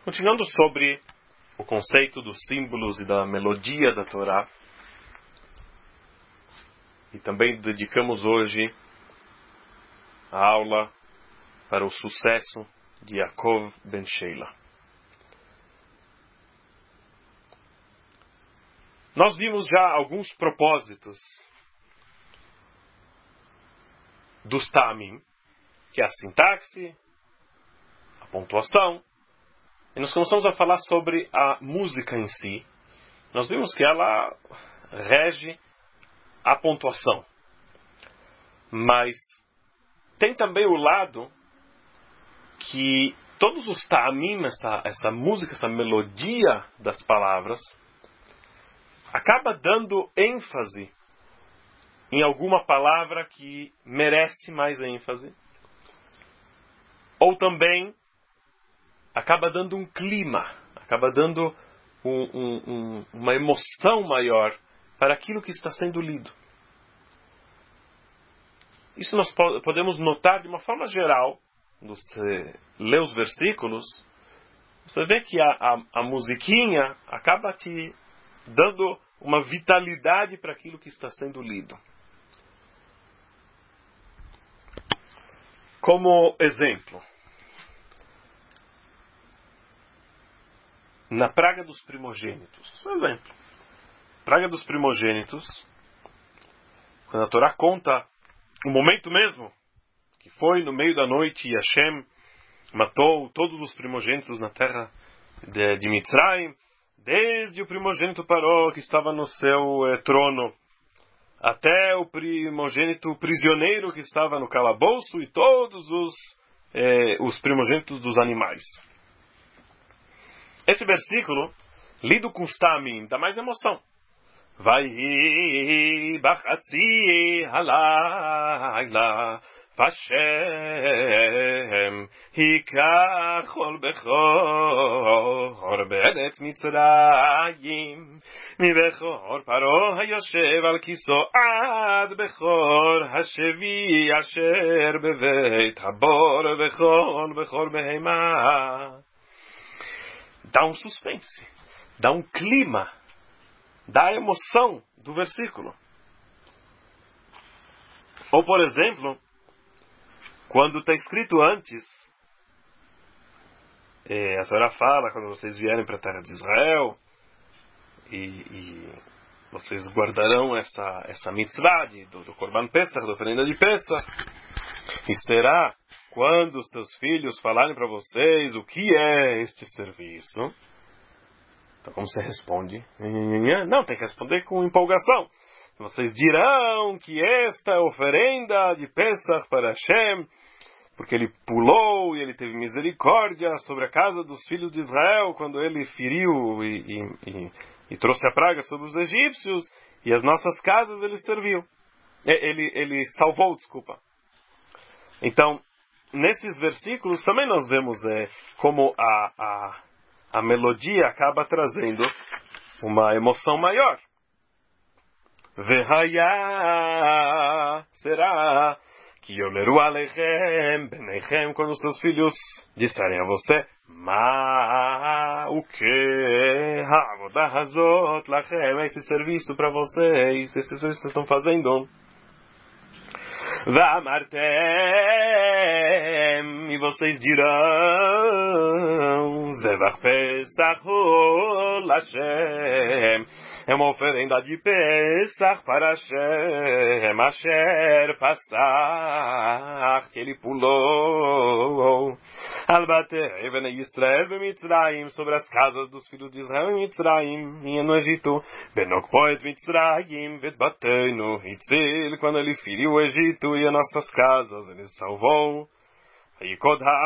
Continuando sobre o conceito dos símbolos e da melodia da Torá, e também dedicamos hoje a aula para o sucesso de Yaakov ben Sheila. Nós vimos já alguns propósitos dos Ta'amim, que é a sintaxe, a pontuação, e nós começamos a falar sobre a música em si. Nós vimos que ela rege a pontuação. Mas tem também o lado que todos os ta'amim, essa música, essa melodia das palavras, acaba dando ênfase em alguma palavra que merece mais ênfase. Ou também acaba dando um clima, acaba dando uma emoção maior para aquilo que está sendo lido. Isso nós podemos notar de uma forma geral. Quando você lê os versículos, você vê que a musiquinha acaba te dando uma vitalidade para aquilo que está sendo lido. Como exemplo, na praga dos primogênitos. Exemplo. Praga dos primogênitos, quando a Torá conta o momento mesmo, que foi no meio da noite e Hashem matou todos os primogênitos na terra de Mitzrayim, desde o primogênito Paró, que estava no seu trono, até o primogênito prisioneiro que estava no calabouço e todos os primogênitos dos animais. Esse versículo, lido com os ta'amim, dá mais emoção. Vai bachatzi halayla Vashem hikach ol bechor be'eretz Mitzrayim מבכור פרעה היושב על כיסאו עד בכור השבי אשר בבית הבור וכל בכור בהמה. Dá um suspense, dá um clima, dá a emoção do versículo. Ou, por exemplo, quando está escrito antes, a Torá fala, quando vocês vierem para a terra de Israel, e vocês guardarão essa mitzvah do Korban Pesach, da oferenda de Pesach, e será quando seus filhos falarem para vocês o que é este serviço. Então, como você responde? Não, tem que responder com empolgação. Vocês dirão que esta é a oferenda de Pesach para Hashem, porque ele pulou e ele teve misericórdia sobre a casa dos filhos de Israel quando ele feriu e trouxe a praga sobre os egípcios, e as nossas casas ele serviu. Ele salvou, desculpa. Então, nesses versículos também nós vemos como a melodia acaba trazendo uma emoção maior. Vehaya, será que yomeru aleichem beneichem, quando seus filhos disserem a você, o que ha'avodah hazot lachem, esse serviço para vocês, esse serviço que estão fazendo. Va'amartem, e vocês dirão, Zevach Pesach hol Hashem, é uma oferenda de Pesach para Hashem, Asher Passach, que ele pulou, Al Batei Bnei Yisrael b'Mitzrayim, sobre as casas dos filhos de Israel em Mitzrayim, no Egito, Benokpoet Mitzrayim, Vet Bateinu, Hitzil, quando ele feriu o Egito e as nossas casas, ele salvou. E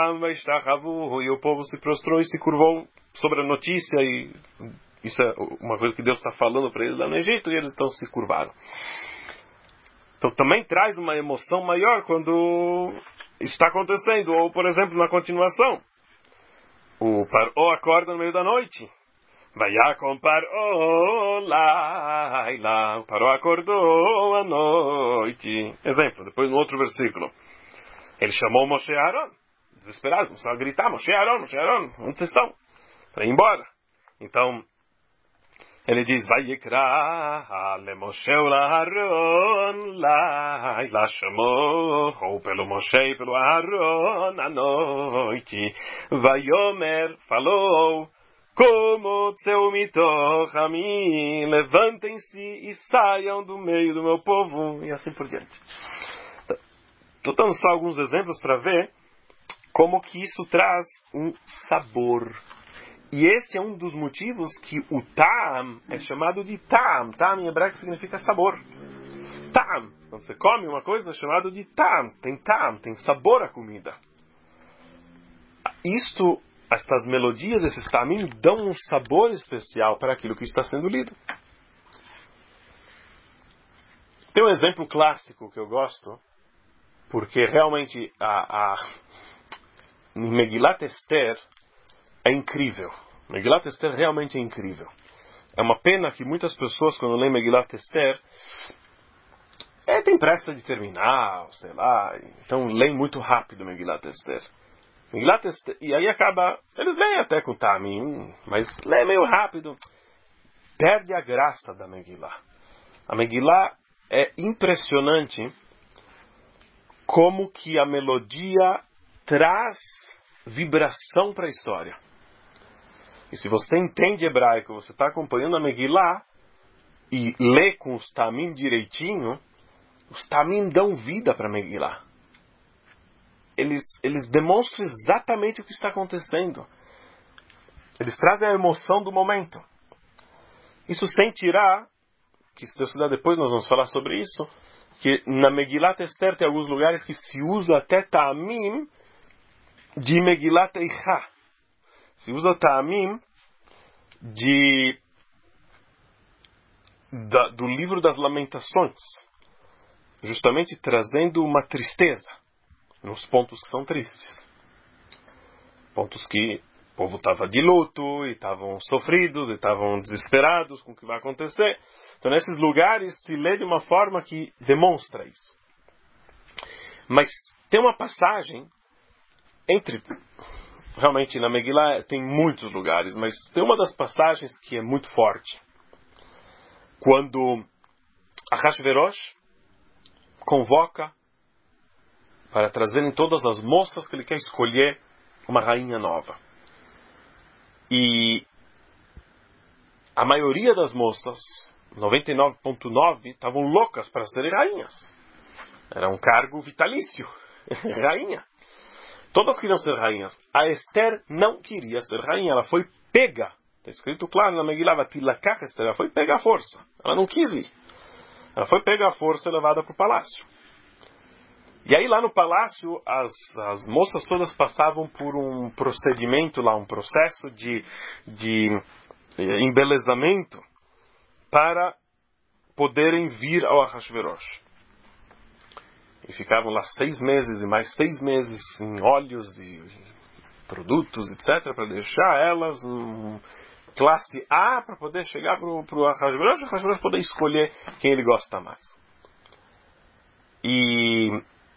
o povo se prostrou e se curvou sobre a notícia, e isso é uma coisa que Deus está falando para eles lá no Egito, e eles então se curvaram. Então também traz uma emoção maior quando isso está acontecendo. Ou, por exemplo, na continuação, o Paró acorda no meio da noite. Vayakom Paró laila, o Paró acordou à noite. Exemplo, depois no outro versículo, ele chamou Moshe e Aaron, desesperado, começou a gritar, Moshe e Aaron, onde vocês estão? para ir embora. Então, ele diz, Vayikra leMoshe uLaharon lá chamou pelo Moshe e pelo Aharon à noite. Vayomer falou, como tseu mitoch ami, levantem-se e saiam do meio do meu povo, e assim por diante. Estou dando só alguns exemplos para ver como que isso traz um sabor. E esse é um dos motivos que o ta'am é chamado de ta'am. Ta'am em hebraico significa sabor. Ta'am, quando você come uma coisa, é chamado de ta'am. Tem sabor a comida. Estas melodias, esses ta'amim, dão um sabor especial para aquilo que está sendo lido. Tem um exemplo clássico que eu gosto, porque realmente Megilat Esther é incrível. Megilat Esther realmente é incrível. É uma pena que muitas pessoas, quando leem Megilat Esther, tem pressa de terminar, sei lá, então leem muito rápido Megilat Esther. Megilat Esther, e aí acaba, eles leem até com ta'amim, mas leem meio rápido. Perde a graça da Megillah. A Megillah é impressionante como que a melodia traz vibração para a história. E se você entende hebraico, você está acompanhando a Megillah e lê com os ta'amim direitinho, os ta'amim dão vida para a Megillah. Eles demonstram exatamente o que está acontecendo. Eles trazem a emoção do momento. Isso sem tirar, que se Deus quiser depois nós vamos falar sobre isso, que na Megilat Esther tem alguns lugares que se usa até ta'amim de Megilat Eicha. Se usa ta'amim do livro das Lamentações, justamente trazendo uma tristeza nos pontos que são tristes, pontos que o povo estava de luto e estavam sofridos e estavam desesperados com o que vai acontecer. Então nesses lugares se lê de uma forma que demonstra isso. Mas tem uma passagem realmente na Megillah tem muitos lugares, mas tem uma das passagens que é muito forte. Quando Ahasverosh convoca para trazerem todas as moças que ele quer escolher uma rainha nova. E a maioria das moças, 99,9%, estavam loucas para serem rainhas. Era um cargo vitalício. Rainha. Todas queriam ser rainhas. A Esther não queria ser rainha. Ela foi pega. Está escrito claro na Megillah, Vatilakach Esther. Ela foi pega à força. Ela não quis ir. Ela foi pega à força e levada para o palácio. E aí lá no palácio, as moças todas passavam por um procedimento lá, um processo de embelezamento para poderem vir ao Ahasverosh. E ficavam lá 6 meses e mais 6 meses em óleos e produtos, etc., para deixar elas classe A para poder chegar para o Ahasverosh poder escolher quem ele gosta mais. E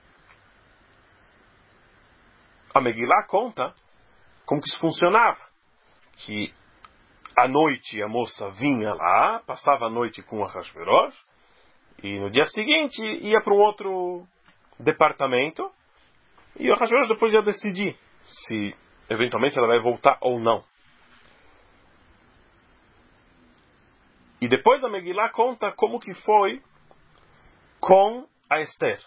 a Megillah conta como que isso funcionava. Que à noite a moça vinha lá, passava a noite com o Ahasverosh, e no dia seguinte ia para um outro departamento, e o Ahasverosh depois ia decidir se eventualmente ela vai voltar ou não. E depois a Megillah conta como que foi com a Esther.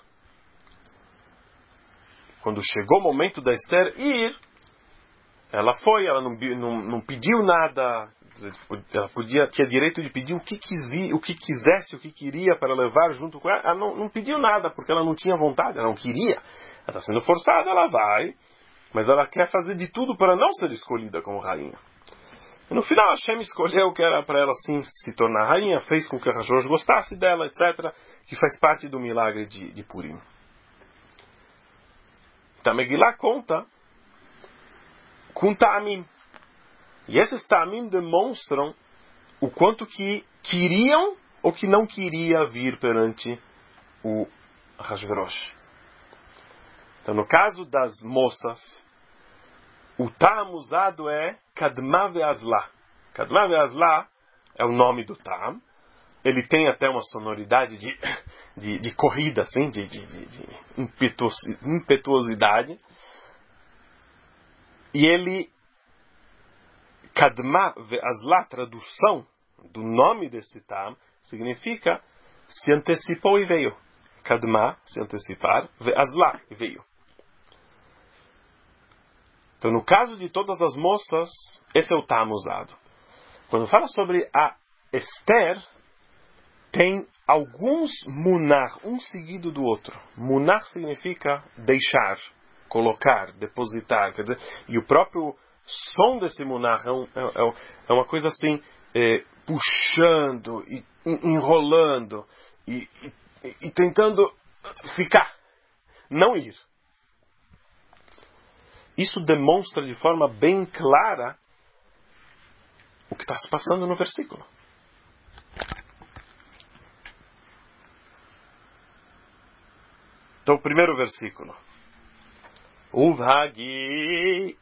Quando chegou o momento da Esther ir, ela foi, ela não pediu nada, ela tinha direito de pedir o que quisesse, o que queria para levar junto com ela. Ela não pediu nada, porque ela não tinha vontade, ela não queria. Ela está sendo forçada, ela vai, mas ela quer fazer de tudo para não ser escolhida como rainha. E no final, Hashem escolheu que era para ela sim se tornar rainha, fez com que Ahasverosh gostasse dela, etc., que faz parte do milagre de Purim. Então, Megillah conta com ta'amim. E esses ta'amim demonstram o quanto que queriam ou que não queria vir perante o Ahasverosh. Então, no caso das moças, o Tam usado é Kadma ve'Azla. Kadma ve'Azla é o nome do Tam. Ele tem até uma sonoridade de corrida, assim, de impetuosidade. E ele, Kadma ve'Azla, tradução do nome desse Tam, significa se antecipou e veio. Kadma, se antecipar, ve'Azla, e veio. Então, no caso de todas as moças, esse é o Tam usado. Quando fala sobre a Esther, tem alguns munar, um seguido do outro. Munar significa deixar, colocar, depositar. Quer dizer, e o próprio som desse munar é uma coisa assim, puxando, e enrolando, e tentando ficar, não ir. Isso demonstra de forma bem clara o que está se passando no versículo. Então, o primeiro versículo. Uvhagi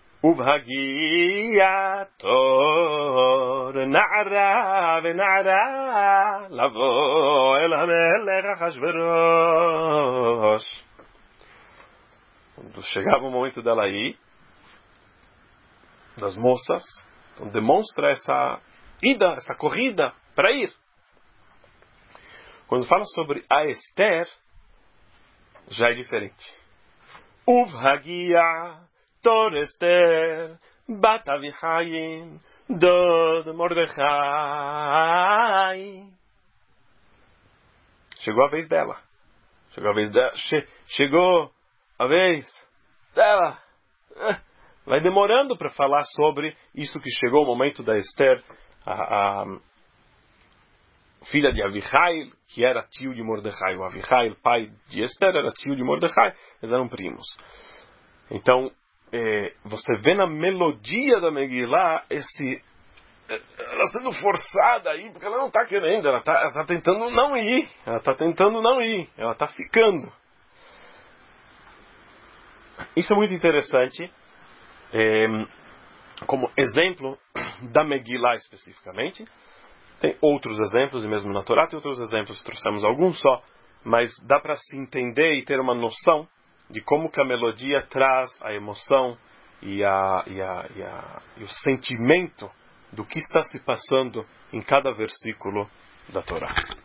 ator na'ara ve'na'ara lavo el hamelech Achashverosh. Quando chegava o momento dela ir, das moças, então demonstra essa ida, essa corrida para ir. Quando fala sobre a Esther, já é diferente. Uvhagia tor Esther bat Avihaim dod Mordechai. Chegou a vez dela. Chegou a vez dela. Vai demorando para falar sobre isso que chegou o momento da Esther, a filha de Avihail, que era tio de Mordechai. O Avihail, pai de Esther, era tio de Mordechai. Eles eram primos. Então, você vê na melodia da Megillah ela sendo forçada aí, porque ela não está querendo, ela está tentando não ir. Ela está ficando. Isso é muito interessante, como exemplo da Megillah especificamente. Tem outros exemplos, e mesmo na Torá tem outros exemplos, trouxemos alguns só, mas dá para se entender e ter uma noção de como que a melodia traz a emoção e o sentimento do que está se passando em cada versículo da Torá.